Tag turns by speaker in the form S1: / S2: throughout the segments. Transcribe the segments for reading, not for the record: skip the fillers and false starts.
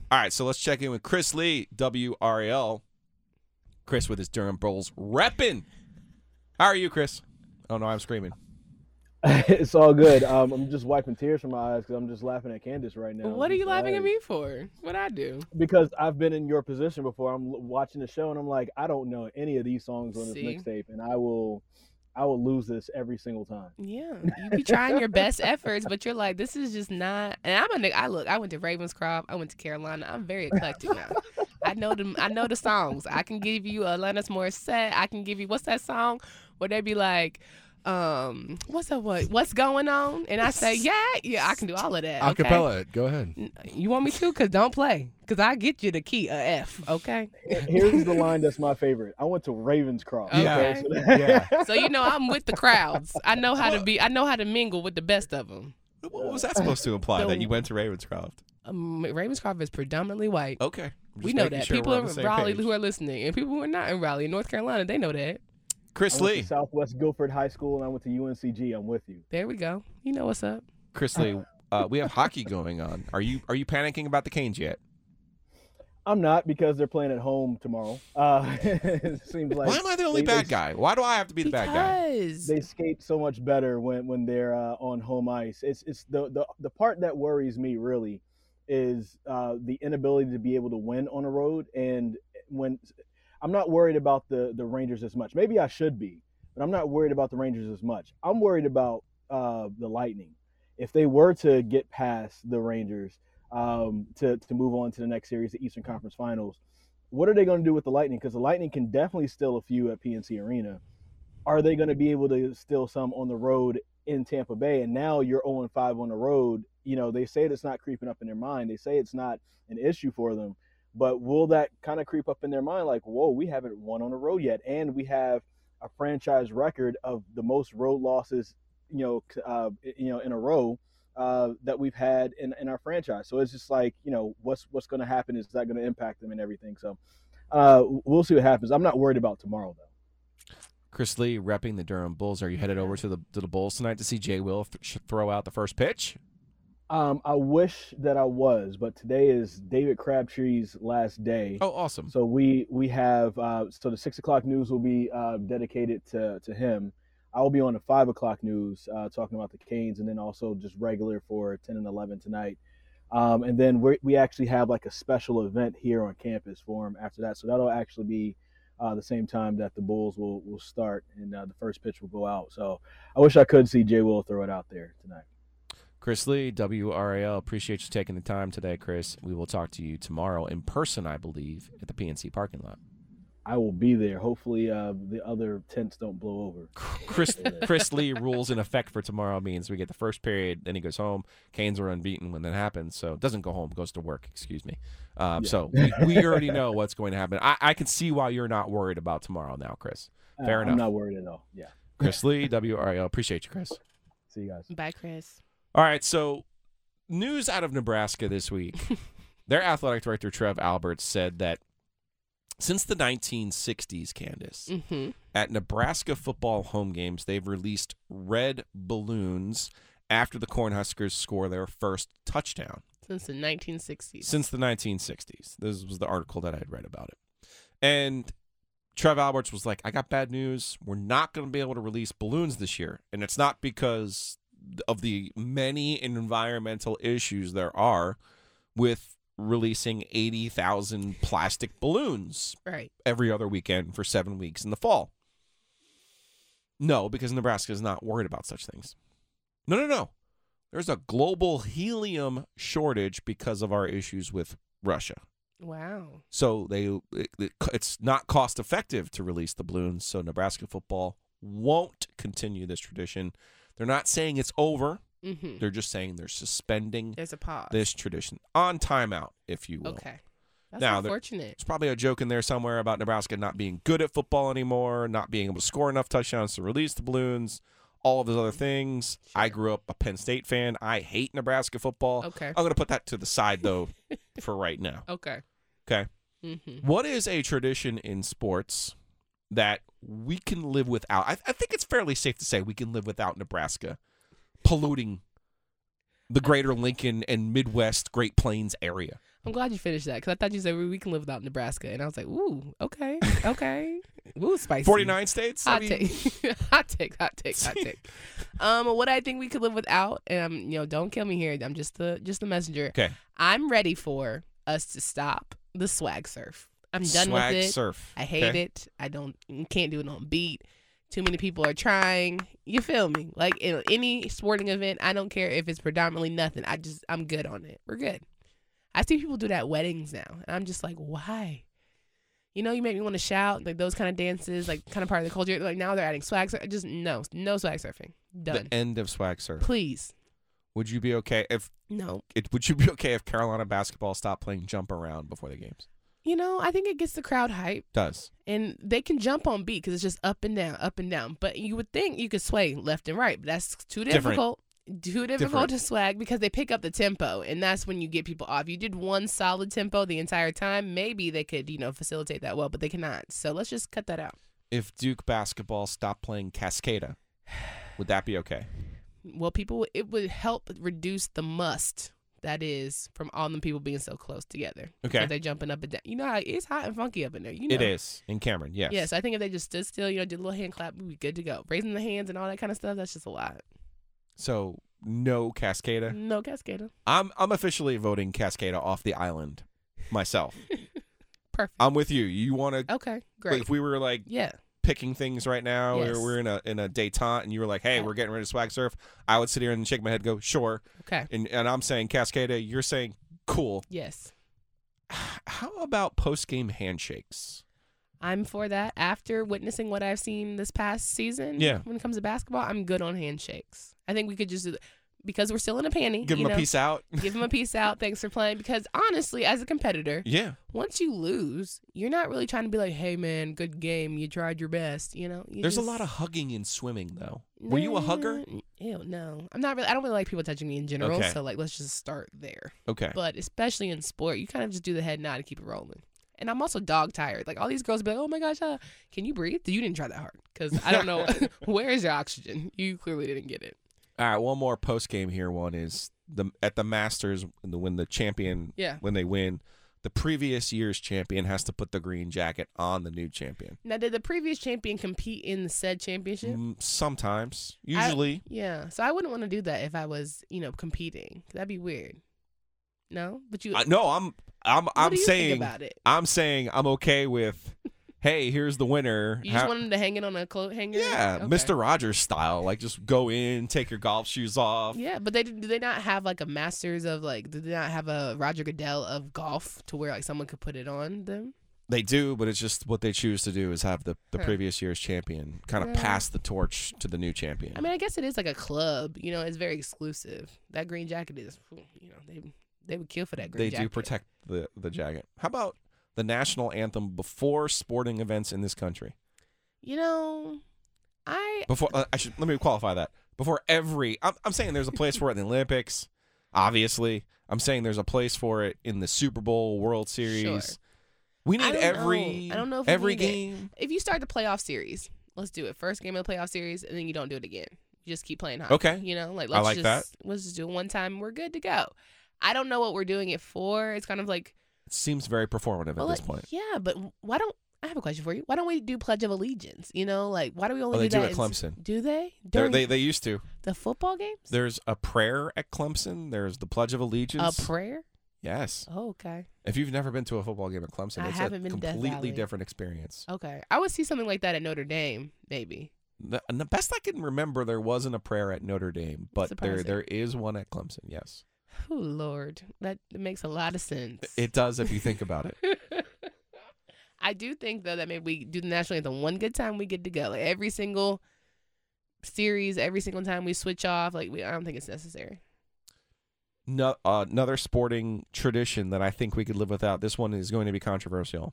S1: All right, so let's check in with Chris Lee, WRAL. Chris with his Durham Bulls repping. How are you, Chris? Oh, no, I'm screaming.
S2: It's all good. I'm just wiping tears from my eyes because I'm just laughing at Candace right now.
S3: What are you laughing at me for? What'd I do?
S2: Because I've been in your position before. I'm watching the show and I'm like, I don't know any of these songs on this mixtape, and I will lose this every single time.
S3: Yeah, you be trying your best efforts, but you're like, this is just not. And I'm a nigga. I went to Ravenscroft. I went to Carolina. I'm very eclectic now. I know the songs. I can give you Alanis Morissette. I can give you what's that song where they be like, what's going on? And I say, yeah, I can do all of that. Okay?
S4: Acapella it. Go ahead.
S3: You want me to? Because don't play. Because I get you the key, a F, okay?
S2: Here's the line that's my favorite. I went to Ravenscroft.
S3: Okay.
S4: Yeah.
S3: So, I'm with the crowds. I know how to mingle with the best of them.
S1: What was that supposed to imply, that you went to Ravenscroft?
S3: Ravenscroft is predominantly white.
S1: Okay.
S3: We know that. People in Raleigh who are listening, and people who are not in Raleigh, in North Carolina, they know that.
S1: Chris
S2: I went
S1: Lee.
S2: to Southwest Guilford High School, and I went to UNCG. I'm with you.
S3: There we go. You know what's up.
S1: Chris Lee, we have hockey going on. Are you panicking about the Canes yet?
S2: I'm not, because they're playing at home tomorrow. It seems like.
S1: Why am I the only bad guy? Why do I have to be the bad guy?
S2: They skate so much better when they're on home ice. It's the part that worries me really is the inability to be able to win on the road. And when I'm not worried about the Rangers as much. Maybe I should be, but I'm not worried about the Rangers as much. I'm worried about the Lightning. If they were to get past the Rangers to move on to the next series, the Eastern Conference Finals, what are they going to do with the Lightning? Because the Lightning can definitely steal a few at PNC Arena. Are they going to be able to steal some on the road in Tampa Bay? And now you're 0-5 on the road. They say it's not creeping up in their mind. They say it's not an issue for them. But will that kind of creep up in their mind, like, whoa, we haven't won on the road yet, and we have a franchise record of the most road losses, in a row that we've had in our franchise. So it's just like, what's going to happen? Is that going to impact them and everything? So we'll see what happens. I'm not worried about tomorrow, though.
S1: Chris Lee repping the Durham Bulls. Are you headed over to the Bulls tonight to see Jay Will throw out the first pitch?
S2: I wish that I was, but today is David Crabtree's last day.
S1: Oh, awesome.
S2: So we have so the 6 o'clock news will be dedicated to him. I will be on the 5 o'clock news talking about the Canes, and then also just regular for 10 and 11 tonight. And then we actually have like a special event here on campus for him after that. So that'll actually be the same time that the Bulls will start, and the first pitch will go out. So I wish I could see Jay Will throw it out there tonight.
S1: Chris Lee, WRAL, appreciate you taking the time today, Chris. We will talk to you tomorrow in person, I believe, at the PNC parking lot.
S2: I will be there. Hopefully the other tents don't blow over.
S1: Chris Lee rules in effect for tomorrow means we get the first period, then he goes home. Canes are unbeaten when that happens, so doesn't go home, goes to work, excuse me. So we already know what's going to happen. I can see why you're not worried about tomorrow now, Chris. Fair enough.
S2: I'm not worried at all, yeah.
S1: Chris Lee, WRAL, appreciate you, Chris.
S2: See you guys.
S3: Bye, Chris.
S1: All right, so news out of Nebraska this week. Their athletic director, Trev Alberts, said that since the 1960s, Candace, at Nebraska football home games, they've released red balloons after the Cornhuskers score their first touchdown.
S3: Since the 1960s.
S1: Since the 1960s. This was the article that I had read about it. And Trev Alberts was like, I got bad news. We're not going to be able to release balloons this year. And it's not because of the many environmental issues there are with releasing 80,000 plastic balloons every other weekend for 7 weeks in the fall. No, because Nebraska is not worried about such things. No. There's a global helium shortage because of our issues with Russia.
S3: Wow.
S1: So it's not cost effective to release the balloons, so Nebraska football won't continue this tradition. They're not saying it's over. Mm-hmm. They're just saying they're suspending
S3: There's a pause.
S1: this tradition on timeout, if you will.
S3: Okay. That's
S1: now,
S3: unfortunate.
S1: There's probably a joke in there somewhere about Nebraska not being good at football anymore, not being able to score enough touchdowns to release the balloons, all of those other things. Sure. I grew up a Penn State fan. I hate Nebraska football.
S3: Okay.
S1: I'm going to put that to the side, though, for right now.
S3: Okay.
S1: Mm-hmm. What is a tradition in sports that we can live without? I think it's fairly safe to say we can live without Nebraska polluting the greater Lincoln and Midwest Great Plains area.
S3: I'm glad you finished that because I thought you said we can live without Nebraska, and I was like, ooh, okay, ooh, spicy.
S1: 49 states.
S3: Hot take. Hot take. What I think we could live without, and don't kill me here. I'm just the messenger.
S1: Okay.
S3: I'm ready for us to stop the swag surf. I'm done with it.
S1: Swag surf.
S3: I hate it. Can't do it on beat. Too many people are trying. You feel me? Like in any sporting event, I don't care if it's predominantly nothing. I'm good on it. We're good. I see people do that at weddings now, and I'm just like, why? You make me want to shout, like those kind of dances, like kind of part of the culture. Like now they're adding swag surf. Just no swag surfing. Done.
S1: The end of swag surf.
S3: Please.
S1: Would you be okay if Would you be okay if Carolina basketball stopped playing jump around before the games?
S3: I think it gets the crowd hype.
S1: Does.
S3: And they can jump on beat because it's just up and down. But you would think you could sway left and right, but that's too difficult. Too difficult to swag because they pick up the tempo, and that's when you get people off. You did one solid tempo the entire time, maybe they could, facilitate that well, but they cannot. So let's just cut that out.
S1: If Duke basketball stopped playing Cascada, would that be okay?
S3: Well, it would help reduce the must that is from all them people being so close together.
S1: Okay.
S3: They're jumping up and down. How it's hot and funky up in there.
S1: It is in Cameron, yes.
S3: Yes, I think if they just stood still, did a little hand clap, we'd be good to go. Raising the hands and all that kind of stuff, that's just a lot.
S1: So no Cascada?
S3: No Cascada.
S1: I'm officially voting Cascada off the island myself.
S3: Perfect.
S1: I'm with you. You want to?
S3: Okay, great.
S1: If we were like picking things right now,
S3: Yes.
S1: or we're in a détente, and you were like, "Hey, we're getting ready to swag surf," I would sit here and shake my head, and go, "Sure."
S3: Okay.
S1: And I'm saying Cascada, you're saying cool.
S3: Yes.
S1: How about post game handshakes?
S3: I'm for that. After witnessing what I've seen this past season, when it comes to basketball, I'm good on handshakes. I think we could just do that. Because we're still in a panty.
S1: Give them a peace out.
S3: Give them a peace out. Thanks for playing. Because honestly, as a competitor, once you lose, you're not really trying to be like, hey, man, good game. You tried your best.
S1: There's a lot of hugging in swimming, though. Were you a hugger?
S3: Ew, no. I don't really like people touching me in general.
S1: Okay.
S3: So, let's just start there.
S1: Okay.
S3: But especially in sport, you kind of just do the head nod and keep it rolling. And I'm also dog tired. Like, all these girls be like, oh, my gosh, can you breathe? You didn't try that hard. Because I don't know. Where is your oxygen? You clearly didn't get it.
S1: All right, one more post game here. One is at the Masters when the champion when they win, the previous year's champion has to put the green jacket on the new champion.
S3: Now, did the previous champion compete in the said championship?
S1: Sometimes, usually.
S3: So I wouldn't want to do that if I was competing. That'd be weird. No, but you.
S1: No, I'm saying
S3: think about it?
S1: I'm saying I'm okay with. Hey, here's the winner.
S3: You just want him to hang it on a coat hanger?
S1: Yeah,
S3: okay.
S1: Mr. Rogers style. Like, just go in, take your golf shoes off.
S3: Yeah, but do they not have, like, a Masters of, like, do they not have a Roger Goodell of golf to where, like, someone could put it on them?
S1: They do, but it's just what they choose to do is have the previous year's champion kind of pass the torch to the new champion.
S3: I mean, I guess it is like a club. It's very exclusive. That green jacket is, they would kill for that green jacket.
S1: They do protect the jacket. How about the national anthem before sporting events in this country? Let me qualify that. Before I'm saying there's a place for it in the Olympics, obviously. I'm saying there's a place for it in the Super Bowl, World Series.
S3: Sure.
S1: We need
S3: I don't know if
S1: every
S3: we need
S1: game.
S3: If you start the playoff series, let's do it. First game of the playoff series, and then you don't do it again. You just keep playing hockey.
S1: Okay.
S3: Let's just do it one time and we're good to go. I don't know what we're doing it for. It's kind of like,
S1: it seems very performative at this point.
S3: Yeah, but I have a question for you. Why don't we do Pledge of Allegiance? Why do we only
S1: they
S3: do that?
S1: They do at Clemson.
S3: Do they?
S1: They used to.
S3: The football games?
S1: There's a prayer at Clemson. There's the Pledge of Allegiance.
S3: A prayer?
S1: Yes.
S3: Oh, okay.
S1: If you've never been to a football game at Clemson, it's a completely different experience.
S3: Okay. I would see something like that at Notre Dame, maybe.
S1: The best I can remember, there wasn't a prayer at Notre Dame, but there is one at Clemson, yes.
S3: Oh, Lord. That makes a lot of sense.
S1: It does if you think about it.
S3: I do think, though, that maybe we do the national anthem one good time, we get to go. Like, every single series, every single time we switch off, I don't think it's necessary.
S1: No, another sporting tradition that I think we could live without. This one is going to be controversial.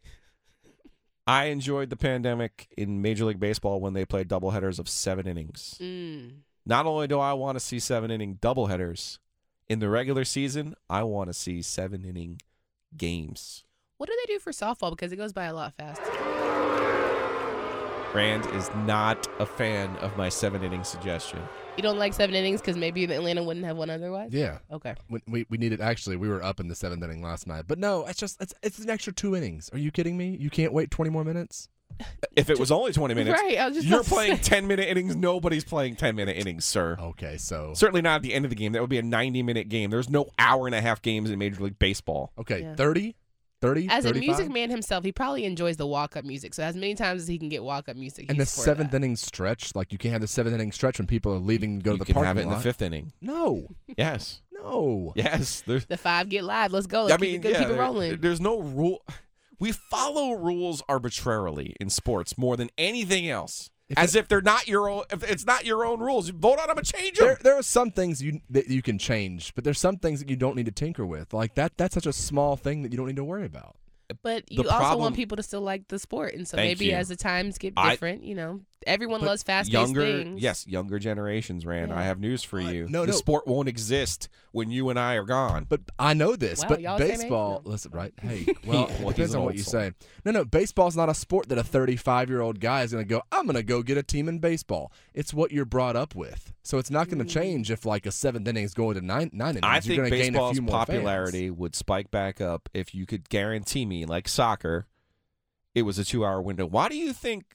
S1: I enjoyed the pandemic in Major League Baseball when they played doubleheaders of 7 innings. Not only do I want to see 7-inning doubleheaders, in the regular season, I want to see 7-inning games.
S3: What do they do for softball? Because it goes by a lot faster.
S1: Rand is not a fan of my 7-inning suggestion.
S3: You don't like 7 innings because maybe Atlanta wouldn't have won otherwise?
S4: Yeah.
S3: Okay.
S4: We needed, actually, we were up in the 7th inning last night. But no, it's an extra 2 innings. Are you kidding me? You can't wait 20 more minutes?
S1: If it was only 20 minutes,
S3: Right. I was just
S1: you're
S3: about to
S1: playing
S3: say.
S1: 10-minute innings. Nobody's playing 10-minute innings, sir.
S4: Okay, so.
S1: Certainly not at the end of the game. That would be a 90-minute game. There's no hour-and-a-half games in Major League Baseball.
S4: Okay,
S3: Yeah.
S4: 30? 30?
S3: As a
S4: 35?
S3: music man himself, he probably enjoys the walk-up music. So as many times as he can get walk-up music,
S4: And the
S3: he's for
S4: 7th
S3: that.
S4: inning stretch, like you can't have the 7th inning stretch when people are leaving to go
S1: You
S4: to the
S1: can
S4: parking
S1: have it in the
S4: lot.
S1: 5th inning.
S4: No.
S1: Yes.
S4: No.
S1: Yes. There's,
S3: The 5 get live. Let's go.
S1: I
S3: Let's
S1: mean,
S3: keep it
S1: yeah,
S3: rolling.
S1: there's no rule. We follow rules arbitrarily in sports more than anything else. If they're not your own, if it's not your own rules, you vote on them and change them.
S4: There are some things that you can change, but there's some things that you don't need to tinker with. Like that's such a small thing that you don't need to worry about.
S3: But
S1: The
S3: you also
S1: problem-
S3: want people to still like the sport. And so
S1: Thank
S3: maybe
S1: you.
S3: as the times get
S1: I-
S3: different, everyone
S1: But
S3: loves fast-paced
S1: younger,
S3: things.
S1: yes, younger generations, Rand.
S3: Yeah.
S1: I have news for you.
S4: no,
S1: the
S4: no.
S1: sport won't exist when you and I are gone.
S4: But I know this.
S3: Wow,
S4: but
S3: y'all the same age?
S4: baseball,
S3: No.
S4: listen, right? Hey, well,
S1: Well,
S4: it
S1: he's
S4: depends
S1: an
S4: on what
S1: old
S4: you
S1: soul.
S4: say. No, baseball's not a sport that a 35-year-old guy is going to go, I'm going to go get a team in baseball. It's what you're brought up with. So it's not going to change if like a 7th inning is going to 9 innings.
S1: I
S4: You're
S1: think
S4: going to gain a
S1: baseball's
S4: few more
S1: popularity would spike back up if you could guarantee me, like soccer, it was a 2-hour window. Why do you think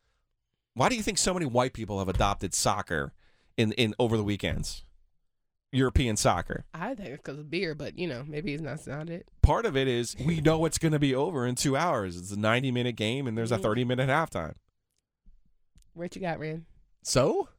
S1: so many white people have adopted soccer in over the weekends? European soccer.
S3: I think it's because of beer, but, maybe it's not it.
S1: Part of it is we know it's going to be over in 2 hours. It's a 90-minute game, and there's a 30-minute halftime.
S3: What you got, Rand?
S4: So?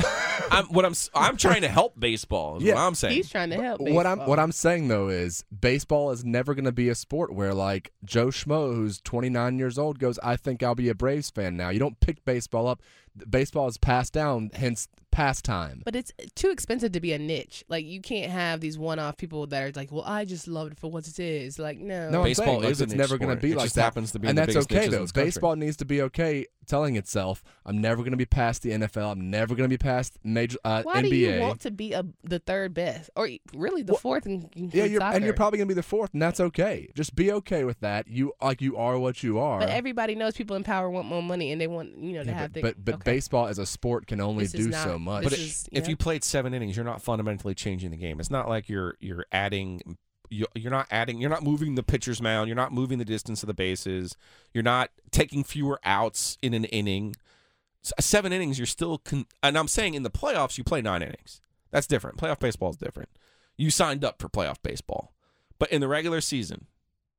S1: I'm trying to help baseball. Is
S4: Yeah.
S1: what I'm saying.
S3: He's trying to help
S4: What
S3: baseball.
S4: I'm saying though is baseball is never going to be a sport where like Joe Schmo, who's 29 years old, goes, I think I'll be a Braves fan now. You don't pick baseball up. Baseball is passed down, hence pastime.
S3: But it's too expensive to be a niche. Like, you can't have these one-off people that are like, well, I just love it for what it is. Like, no.
S4: No, I'm
S1: Baseball
S4: saying, like,
S1: is a
S4: it's
S1: niche
S4: never going to
S1: sport.
S4: be
S1: It
S4: like
S1: just
S4: that.
S1: happens to be
S4: and
S1: the
S4: that's
S1: biggest
S4: okay
S1: niches in
S4: though.
S1: this country.
S4: Baseball needs to be okay telling itself, I'm never going to be past the NFL. I'm never going to be past major
S3: Why
S4: NBA.
S3: do you want to be the third best? Or really the fourth in
S4: Yeah,
S3: soccer?
S4: and you're probably going to be the fourth, and that's okay. Just be okay with that. You are what you are.
S3: But everybody knows people in power want more money, and they want, to
S4: Yeah,
S3: have
S4: but
S3: things.
S4: but
S3: Okay.
S4: baseball as a sport can only
S3: This is
S4: do
S3: not-
S4: so much.
S3: this
S1: But
S3: is-
S1: if
S3: yeah.
S1: you played 7 innings, you're not fundamentally changing the game. It's not like you're adding. You're not adding. You're not moving the pitcher's mound. You're not moving the distance of the bases. You're not taking fewer outs in an inning. 7 innings, you're still. And I'm saying in the playoffs, you play 9 innings. That's different. Playoff baseball is different. You signed up for playoff baseball, but in the regular season,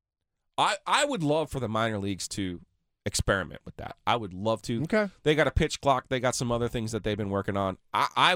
S1: I would love for the minor leagues to experiment with that. I would love to.
S4: Okay.
S1: They got a pitch clock. They got some other things that they've been working on. I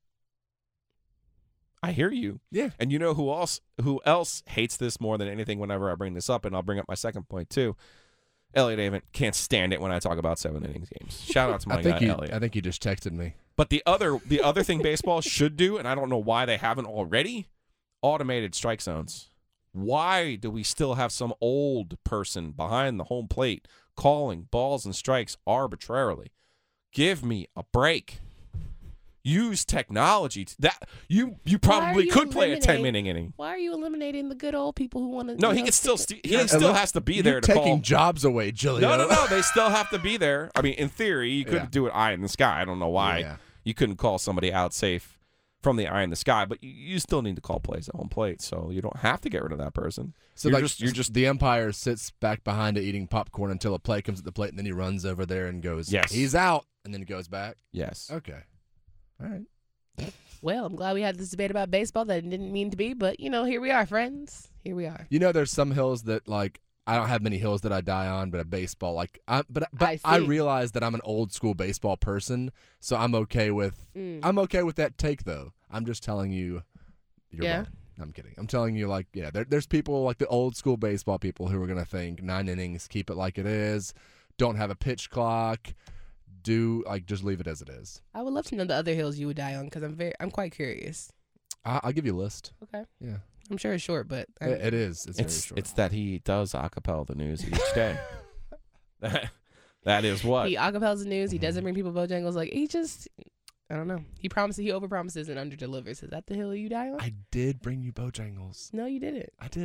S1: hear you.
S4: Yeah.
S1: And you know who else hates this more than anything whenever I bring this up, and I'll bring up my second point too. Elliot Avent can't stand it when I talk about 7 innings games. Shout out to my guy Elliot.
S4: I think you just texted me.
S1: But the other thing baseball should do, and I don't know why they haven't already, automated strike zones. Why do we still have some old person behind the home plate calling balls and strikes arbitrarily? Give me a break. Use technology. That you probably
S3: you
S1: could play a
S3: eliminating-
S1: 10-minute inning.
S3: Why are you eliminating the good old people who want to?
S1: No, he can still he still has to be there
S4: You're
S1: to
S4: taking
S1: call.
S4: jobs away, Jillian.
S1: No. They still have to be there. I mean, in theory, you could
S4: Yeah.
S1: do it eye in the sky. I don't know why
S4: Yeah.
S1: you couldn't call somebody out safe from the eye in the sky, but you still need to call plays at home plate, so you don't have to get rid of that person.
S4: So
S1: you're
S4: like,
S1: just
S4: the umpire sits back behind it eating popcorn until a play comes at the plate, and then he runs over there and goes,
S1: Yes.
S4: he's out, and then he goes back.
S1: yes.
S4: Okay. All right.
S3: Well, I'm glad we had this debate about baseball that it didn't mean to be, but here we are, friends. Here we are.
S4: You know, there's some hills that like I don't have many hills that I die on, but a baseball like I
S3: I see.
S4: realize that I'm an old school baseball person, so I'm okay with that take though. I'm just telling you, you're
S3: Yeah.
S4: wrong. I'm kidding. I'm telling you, like, yeah, there's people like the old school baseball people who are gonna think 9 innings, keep it like it is, don't have a pitch clock, just leave it as it is.
S3: I would love to know the other hills you would die on because I'm quite curious.
S4: I'll give you a list.
S3: Okay.
S4: Yeah,
S3: I'm sure it's short, but
S4: it is. It's very
S1: It's
S4: short.
S1: it's that he does acapella the news each day. that is what.
S3: he acapellas the news. He doesn't bring people Bojangles. Like he just, I don't know. He overpromises and underdelivers. Is that the hill you die on?
S4: I did bring you Bojangles.
S3: No, you didn't.
S4: I did like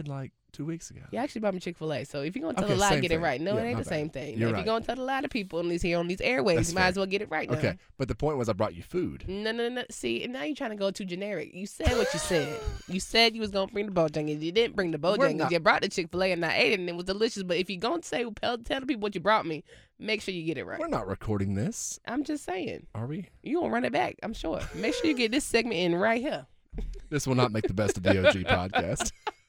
S4: 2 weeks ago.
S3: You actually bought me Chick-fil-A. So if you're going to tell
S4: Okay,
S3: a lie,
S4: same
S3: get it
S4: thing.
S3: right. No,
S4: Yeah,
S3: it ain't
S4: my
S3: the
S4: bad.
S3: same thing.
S4: You're
S3: If
S4: right.
S3: you're going to tell a lot of people on these airways,
S4: That's
S3: you might
S4: fair.
S3: as well get it right now.
S4: Okay, but the point was I brought you food.
S3: No. See, now you're trying to go too generic. You said what you said. You said you was going to bring the Bojangles. You didn't bring the Bojangles.
S4: not-
S3: You brought the Chick-fil-A and I ate it and it was delicious. But if you're going to say, tell the people what you brought me, make sure you get it right.
S4: We're not recording this,
S3: I'm just saying.
S4: are we?
S3: You going to run it back, I'm sure. Make sure you get this segment in right here.
S4: This will not make the best of the OG podcast.